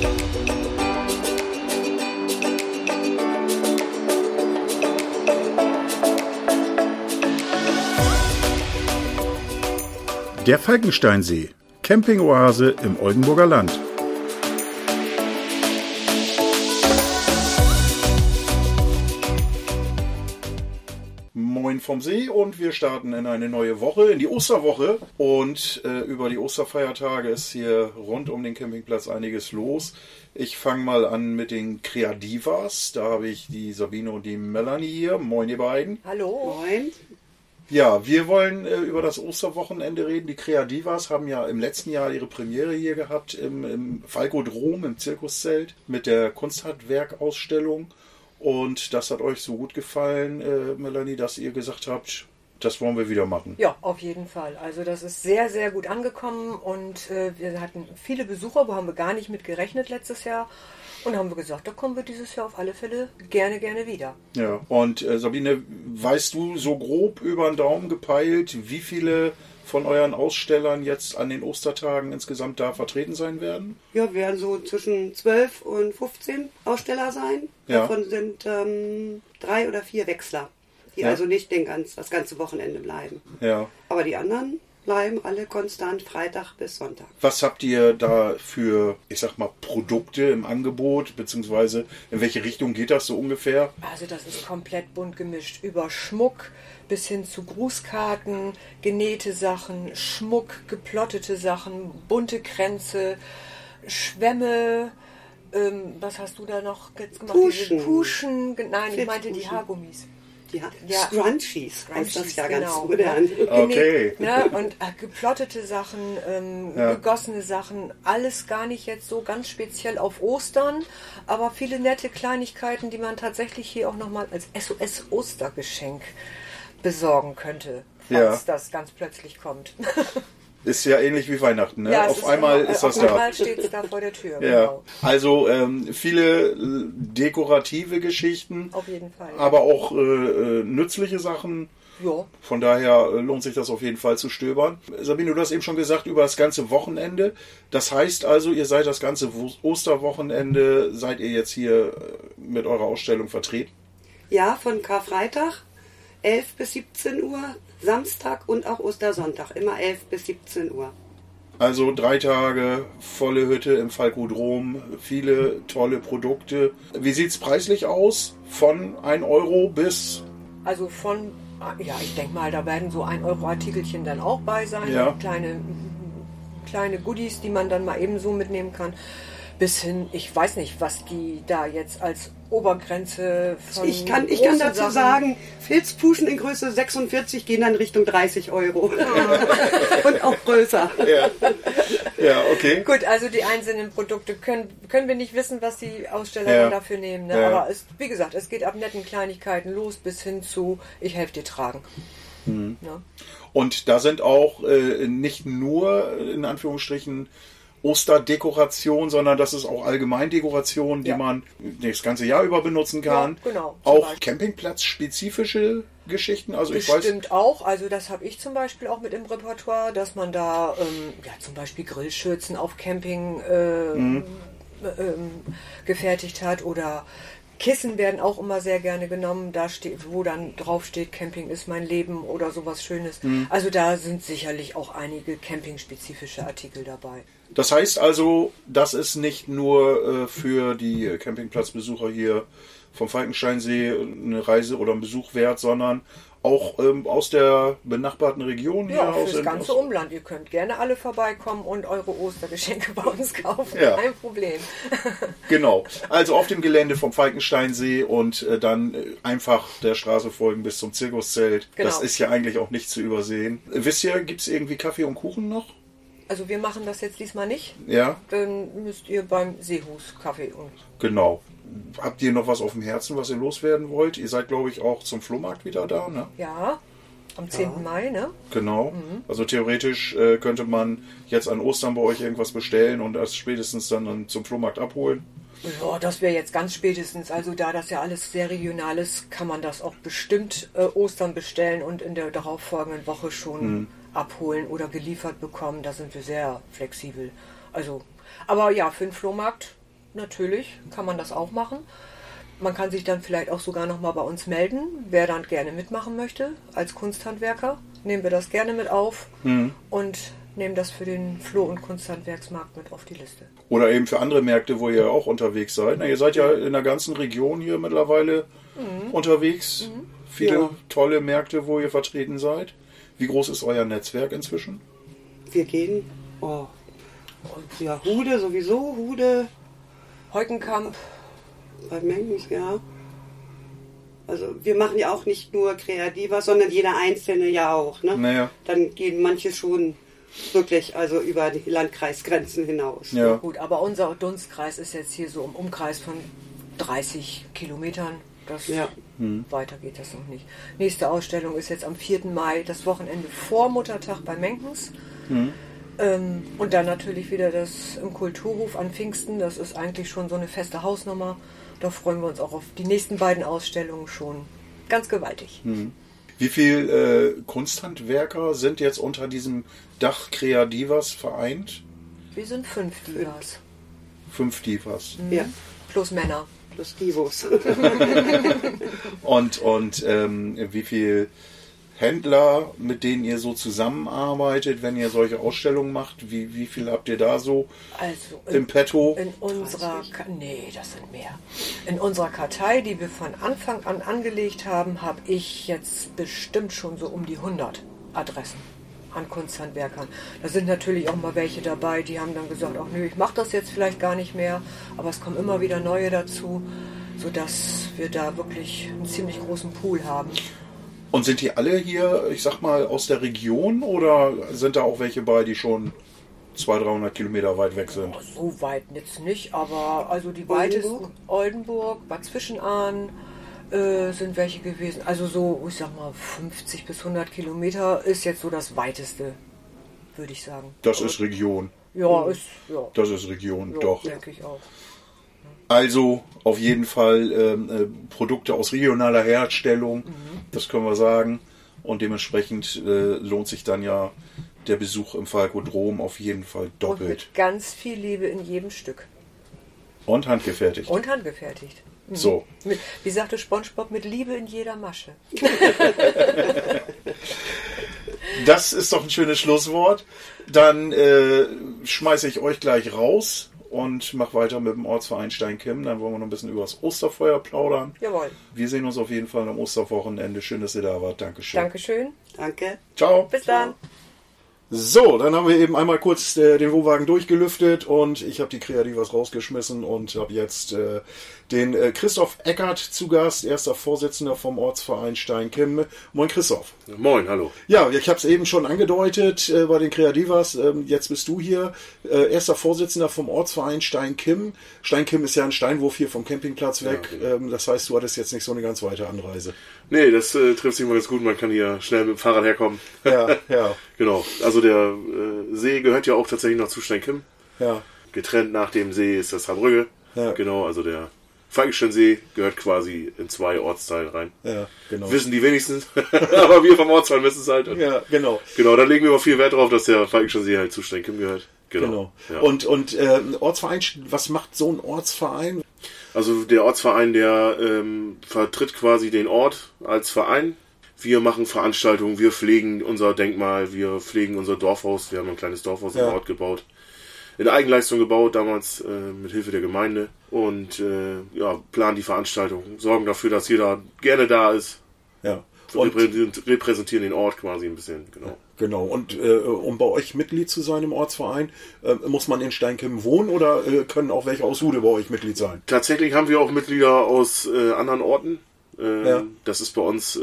Der Falkensteinsee, Campingoase im Oldenburger Land. Moin vom See und wir starten in eine neue Woche, in die Osterwoche. Und über die Osterfeiertage ist hier rund um den Campingplatz einiges los. Ich fange mal an mit den Kreadivas. Da habe ich die Sabine und die Melanie hier. Moin ihr beiden. Hallo. Moin. Ja, wir wollen über das Osterwochenende reden. Die Kreadivas haben ja im letzten Jahr ihre Premiere hier gehabt im Falkodrom, im Zirkuszelt mit der Kunsthandwerkausstellung. Und das hat euch so gut gefallen, Melanie, dass ihr gesagt habt, das wollen wir wieder machen. Ja, auf jeden Fall. Also das ist sehr, sehr gut angekommen und wir hatten viele Besucher, wo haben wir gar nicht mit gerechnet letztes Jahr. Und haben wir gesagt, da kommen wir dieses Jahr auf alle Fälle gerne wieder. Ja, und Sabine, weißt du so grob über den Daumen gepeilt, wie viele von euren Ausstellern jetzt an den Ostertagen insgesamt da vertreten sein werden? Ja, werden so zwischen 12 und 15 Aussteller sein. Ja. Davon sind 3 oder 4 Wechsler, die also nicht das ganze Wochenende bleiben. Ja. Aber die anderen bleiben alle konstant Freitag bis Sonntag. Was habt ihr da für, ich sag mal, Produkte im Angebot, beziehungsweise in welche Richtung geht das so ungefähr? Also das ist komplett bunt gemischt. Über Schmuck bis hin zu Grußkarten, genähte Sachen, Schmuck, geplottete Sachen, bunte Kränze, Schwämme, was hast du da noch jetzt gemacht? Puschen. Nein, ich meinte die Haargummis. Ja, Scrunchies heißt das ja ganz modern. Okay. Ne, und geplottete Sachen, gegossene Sachen, alles gar nicht jetzt so ganz speziell auf Ostern, aber viele nette Kleinigkeiten, die man tatsächlich hier auch nochmal als SOS-Ostergeschenk besorgen könnte, falls das ganz plötzlich kommt. Ist ja ähnlich wie Weihnachten, ne? Ja, auf einmal ist das da. Auf einmal steht es da vor der Tür. Ja. Genau. Also viele dekorative Geschichten, auf jeden Fall. Aber auch nützliche Sachen. Ja. Von daher lohnt sich das auf jeden Fall zu stöbern. Sabine, du hast eben schon gesagt, über das ganze Wochenende. Das heißt also, ihr seid das ganze Osterwochenende, seid ihr jetzt hier mit eurer Ausstellung vertreten? Ja, von Karfreitag 11 bis 17 Uhr, Samstag und auch Ostersonntag, immer 11 bis 17 Uhr. Also 3 Tage, volle Hütte im Falkodrom, viele tolle Produkte. Wie sieht es preislich aus? Von 1 Euro bis? Also von, ich denke mal, da werden so 1 Euro Artikelchen dann auch bei sein. Ja. Kleine Goodies, die man dann mal eben so mitnehmen kann. Bis hin, ich weiß nicht, was die da jetzt als Obergrenze von Ich kann dazu sagen, Filzpuschen in Größe 46 gehen dann Richtung 30 Euro. Und auch größer. Ja, okay. Gut, also die einzelnen Produkte können wir nicht wissen, was die Aussteller dafür nehmen. Ne? Ja. Aber wie gesagt, es geht ab netten Kleinigkeiten los bis hin zu, ich helfe dir tragen. Mhm. Ja. Und da sind auch nicht nur, in Anführungsstrichen, Osterdekoration, sondern das ist auch Allgemeindekoration, die man das ganze Jahr über benutzen kann. Ja, genau. Auch campingplatzspezifische Geschichten. Also Bestimmt auch. Also das habe ich zum Beispiel auch mit im Repertoire, dass man da zum Beispiel Grillschürzen auf Camping gefertigt hat oder Kissen werden auch immer sehr gerne genommen, da steht, wo dann drauf steht, Camping ist mein Leben oder sowas Schönes. Also da sind sicherlich auch einige campingspezifische Artikel dabei. Das heißt also, das ist nicht nur für die Campingplatzbesucher hier vom Falkensteinsee eine Reise oder ein Besuch wert, sondern auch aus der benachbarten Region hier. Ja, fürs ganze Umland. Ihr könnt gerne alle vorbeikommen und eure Ostergeschenke bei uns kaufen. Ja. Kein Problem. Genau. Also auf dem Gelände vom Falkensteinsee und dann einfach der Straße folgen bis zum Zirkuszelt. Genau. Das ist ja eigentlich auch nicht zu übersehen. Wisst ihr, gibt es irgendwie Kaffee und Kuchen noch? Also wir machen das jetzt diesmal nicht. Ja. Dann müsst ihr beim Seehus Kaffee und... Genau. Habt ihr noch was auf dem Herzen, was ihr loswerden wollt? Ihr seid, glaube ich, auch zum Flohmarkt wieder da, ne? Ja, am 10. Mai, ne? Genau. Also theoretisch könnte man jetzt an Ostern bei euch irgendwas bestellen und das spätestens dann zum Flohmarkt abholen. Ja, das wäre jetzt ganz spätestens. Also da das ja alles sehr regional ist, kann man das auch bestimmt Ostern bestellen und in der darauffolgenden Woche schon abholen oder geliefert bekommen. Da sind wir sehr flexibel. Also, aber ja, für den Flohmarkt natürlich kann man das auch machen. Man kann sich dann vielleicht auch sogar nochmal bei uns melden, wer dann gerne mitmachen möchte. Als Kunsthandwerker nehmen wir das gerne mit auf und nehmen das für den Floh- und Kunsthandwerksmarkt mit auf die Liste. Oder eben für andere Märkte, wo ihr auch unterwegs seid. Na, ihr seid ja in der ganzen Region hier mittlerweile unterwegs. Viele tolle Märkte, wo ihr vertreten seid. Wie groß ist euer Netzwerk inzwischen? Wir gehen, Hude sowieso, Hude, Heukenkamp. bei Mengens, ja. Also wir machen ja auch nicht nur Kreativa, sondern jeder Einzelne ja auch. Ne? Naja. Dann gehen manche schon wirklich also über die Landkreisgrenzen hinaus. Ja. Gut, aber unser Dunstkreis ist jetzt hier so im Umkreis von 30 Kilometern. Weiter geht das noch nicht. Nächste Ausstellung ist jetzt am 4. Mai, das Wochenende vor Muttertag bei Menkens. Und dann natürlich wieder das im Kulturhof an Pfingsten. Das ist eigentlich schon so eine feste Hausnummer. Da freuen wir uns auch auf die nächsten beiden Ausstellungen schon ganz gewaltig. Wie viele Kunsthandwerker sind jetzt unter diesem Dach Creadivas vereint? Wir sind 5 Divas. 5 Divas. Ja, Plus Männer. plus Divos. Und wie viele Händler, mit denen ihr so zusammenarbeitet, wenn ihr solche Ausstellungen macht? Wie viel habt ihr da so Also im Petto? In unserer das sind mehr. In unserer Kartei, die wir von Anfang an angelegt haben, habe ich jetzt bestimmt schon so um die 100 Adressen an Kunsthandwerkern. Da sind natürlich auch mal welche dabei, die haben dann gesagt, ach nö, ich mache das jetzt vielleicht gar nicht mehr, aber es kommen immer wieder neue dazu, sodass wir da wirklich einen ziemlich großen Pool haben. Und sind die alle hier, ich sag mal, aus der Region oder sind da auch welche bei, die schon 200-300 Kilometer weit weg sind? So weit jetzt nicht, aber also die weitesten Oldenburg, Bad Zwischenahn sind welche gewesen. Also so, ich sag mal, 50 bis 100 Kilometer ist jetzt so das weiteste, würde ich sagen. Das ist Region. Ja, Das ist Region, ja, doch. denke ich auch. Also auf jeden Fall Produkte aus regionaler Herstellung, das können wir sagen. Und dementsprechend lohnt sich dann ja der Besuch im Falkodrom auf jeden Fall Und doppelt. mit ganz viel Liebe in jedem Stück. Und handgefertigt. Und handgefertigt. So. Wie sagte SpongeBob, mit Liebe in jeder Masche. Das ist doch ein schönes Schlusswort. Dann schmeiße ich euch gleich raus und mache weiter mit dem Ortsverein Steinkimmen. Dann wollen wir noch ein bisschen über das Osterfeuer plaudern. Jawohl. Wir sehen uns auf jeden Fall am Osterwochenende. Schön, dass ihr da wart. Dankeschön. Dankeschön. Danke. Ciao. Bis dann. So, dann haben wir eben einmal kurz den Wohnwagen durchgelüftet und ich habe die Creadivas rausgeschmissen und habe jetzt den Christoph Eckert zu Gast, erster Vorsitzender vom Ortsverein Steinkimmen. Moin Christoph. Moin, hallo. Ja, ich habe es eben schon angedeutet bei den Creadivas. Jetzt bist du hier, erster Vorsitzender vom Ortsverein Steinkimmen. Steinkimmen ist ja ein Steinwurf hier vom Campingplatz weg. Ja, genau. Das heißt, du hattest jetzt nicht so eine ganz weite Anreise. Nee, das trifft sich mal ganz gut. Man kann hier schnell mit dem Fahrrad herkommen. Ja, ja. Genau. Also der See gehört ja auch tatsächlich noch zu Steinkimmen. Ja. Getrennt nach dem See ist das Harbrügge. Ja. Genau, also der Falkensteinsee gehört quasi in 2 Ortsteile rein. Ja, genau. Wissen die wenigsten, aber wir vom Ortsteil wissen es halt. Und Ja, genau. genau, da legen wir auch viel Wert drauf, dass der Falkensteinsee halt zu Steinkimmen gehört. Genau. Ja. Und Ortsverein, was macht so ein Ortsverein? Also der Ortsverein, der vertritt quasi den Ort als Verein. Wir machen Veranstaltungen, wir pflegen unser Denkmal, wir pflegen unser Dorfhaus. Wir haben ein kleines Dorfhaus im Ort gebaut. In Eigenleistung gebaut, damals mit Hilfe der Gemeinde. Und planen die Veranstaltung, sorgen dafür, dass jeder gerne da ist. Ja. Und repräsentieren den Ort quasi ein bisschen, genau. Genau. Und um bei euch Mitglied zu sein im Ortsverein, muss man in Steinkimmen wohnen oder können auch welche aus Hude bei euch Mitglied sein? Tatsächlich haben wir auch Mitglieder aus anderen Orten. Ja. Das ist bei uns,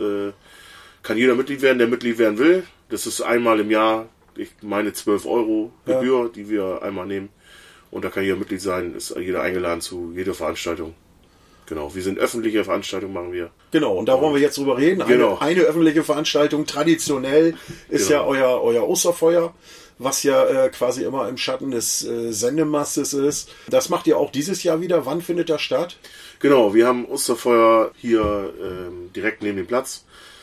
kann jeder Mitglied werden, der Mitglied werden will. Das ist einmal im Jahr, ich meine 12 € Gebühr, die wir einmal nehmen. Und da kann jeder Mitglied sein, ist jeder eingeladen zu jeder Veranstaltung. Genau, wir sind öffentliche Veranstaltungen, machen wir. Genau, und da wollen wir jetzt drüber reden. Genau. Eine öffentliche Veranstaltung, traditionell, ist ja euer Osterfeuer, was ja quasi immer im Schatten des Sendemastes ist. Das macht ihr auch dieses Jahr wieder. Wann findet das statt? Genau, wir haben Osterfeuer hier direkt neben dem Platz.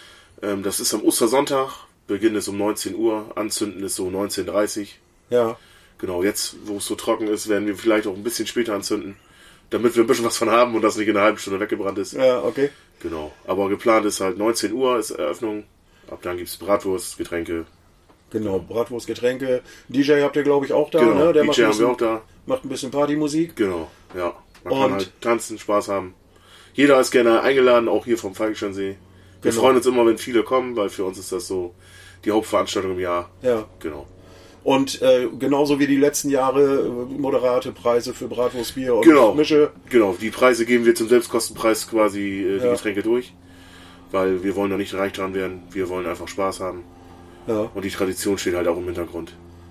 Das ist am Ostersonntag, Beginn ist um 19 Uhr, Anzünden ist so 19:30 Uhr. Ja. Genau, jetzt, wo es so trocken ist, werden wir vielleicht auch ein bisschen später anzünden. damit wir ein bisschen was von haben und das nicht in einer halben Stunde weggebrannt ist. Ja, okay. Genau. Aber geplant ist halt 19 Uhr ist Eröffnung. Ab dann gibt es Bratwurst, Getränke. Genau, Bratwurst, Getränke. DJ habt ihr, glaube ich, auch da, Genau, ne? Der DJ haben wir auch da. Macht ein bisschen Partymusik. Genau, ja. Man kann halt tanzen, Spaß haben. Jeder ist gerne eingeladen, auch hier vom Falkensteinsee. Wir freuen uns immer, wenn viele kommen, weil für uns ist das so die Hauptveranstaltung im Jahr. Ja. Genau. Und genauso wie die letzten Jahre moderate Preise für Bratwurst, Bier und Mische. Genau, die Preise geben wir zum Selbstkostenpreis quasi die Getränke durch. Weil wir wollen da nicht reich dran werden. Wir wollen einfach Spaß haben. Ja. Und die Tradition steht halt auch im Hintergrund.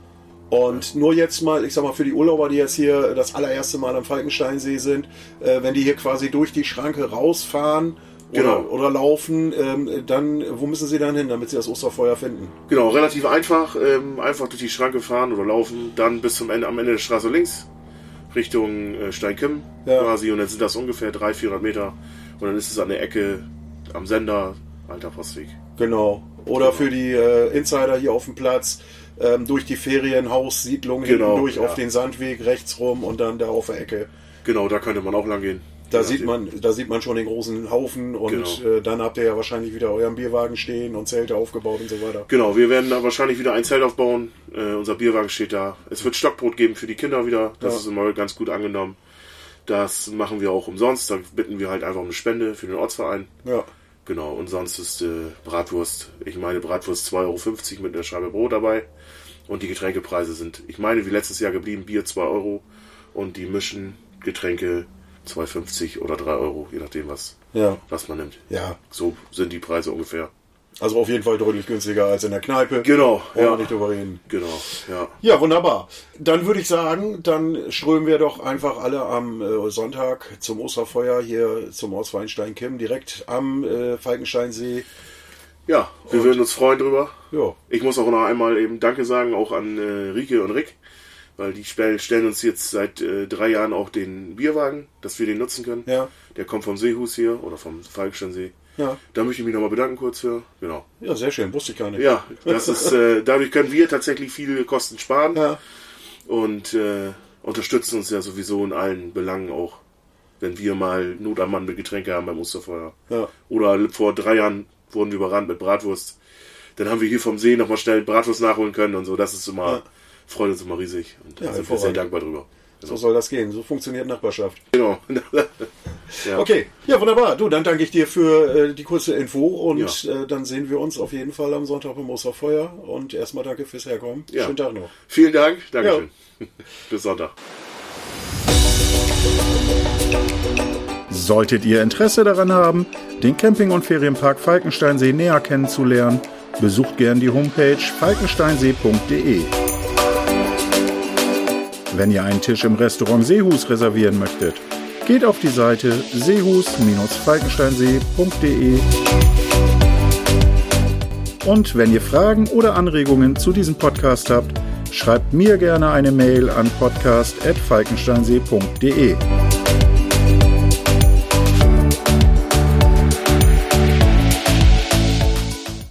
Und nur jetzt mal, ich sag mal, für die Urlauber, die jetzt hier das allererste Mal am Falkensteinsee sind, wenn die hier quasi durch die Schranke rausfahren oder laufen, dann, wo müssen sie dann hin, damit sie das Osterfeuer finden? Genau, relativ einfach. Einfach durch die Schranke fahren oder laufen, dann bis zum Ende, am Ende der Straße links, Richtung Steinkimm quasi. Und dann sind das ungefähr 300-400 Meter. Und dann ist es an der Ecke am Sender, Alter Postweg. Genau. Oder für die Insider hier auf dem Platz, durch die Ferienhaussiedlung hinten durch auf den Sandweg rechts rum und dann da auf der Ecke. Genau, da könnte man auch lang gehen. Da sieht man schon den großen Haufen und dann habt ihr ja wahrscheinlich wieder euren Bierwagen stehen und Zelte aufgebaut und so weiter. Genau, wir werden da wahrscheinlich wieder ein Zelt aufbauen. Unser Bierwagen steht da. Es wird Stockbrot geben für die Kinder wieder. Das ist immer ganz gut angenommen. Das machen wir auch umsonst. Da bitten wir halt einfach um eine Spende für den Ortsverein. Ja. Genau, und sonst ist Bratwurst, Bratwurst 2,50 € mit einer Scheibe Brot dabei. Und die Getränkepreise sind, ich meine, wie letztes Jahr geblieben, Bier 2 € und die Mischen, Getränke 2,50 oder 3 €, je nachdem, was man nimmt. Ja. So sind die Preise ungefähr. Also auf jeden Fall deutlich günstiger als in der Kneipe. Genau. Wollen wir nicht drüber reden. Genau, ja. Ja, wunderbar. Dann würde ich sagen, dann strömen wir doch einfach alle am Sonntag zum Osterfeuer hier zum Ortsverein Steinkimm, direkt am Falkensteinsee. Ja, wir würden uns freuen drüber. Ja. Ich muss auch noch einmal eben Danke sagen, auch an Rike und Rick, weil die stellen uns jetzt seit 3 Jahren auch den Bierwagen, dass wir den nutzen können. Ja. Der kommt vom Seehus hier oder vom Falkensteinsee. Ja. Da möchte ich mich nochmal bedanken kurz für. Genau. Ja, sehr schön, wusste ich gar nicht. Ja, das ist, dadurch können wir tatsächlich viele Kosten sparen und unterstützen uns ja sowieso in allen Belangen auch, wenn wir mal Not am Mann mit Getränke haben beim Osterfeuer. Ja. Oder vor 3 Jahren wurden wir überrannt mit Bratwurst. Dann haben wir hier vom See nochmal schnell Bratwurst nachholen können und so. Das ist immer, freut uns immer riesig. Und da sind wir sehr dankbar drüber. Genau. So soll das gehen. So funktioniert Nachbarschaft. Genau. Ja. Okay, ja wunderbar. Du, dann danke ich dir für die kurze Info und dann sehen wir uns auf jeden Fall am Sonntag beim Osterfeuer und erstmal danke fürs Herkommen. Ja. Schönen Tag noch. Vielen Dank. Dankeschön. Ja. Bis Sonntag. Solltet ihr Interesse daran haben, den Camping- und Ferienpark Falkensteinsee näher kennenzulernen, besucht gern die Homepage falkensteinsee.de. Wenn ihr einen Tisch im Restaurant Seehus reservieren möchtet, geht auf die Seite seehus-falkensteinsee.de. Und wenn ihr Fragen oder Anregungen zu diesem Podcast habt, schreibt mir gerne eine Mail an podcast@falkensteinsee.de.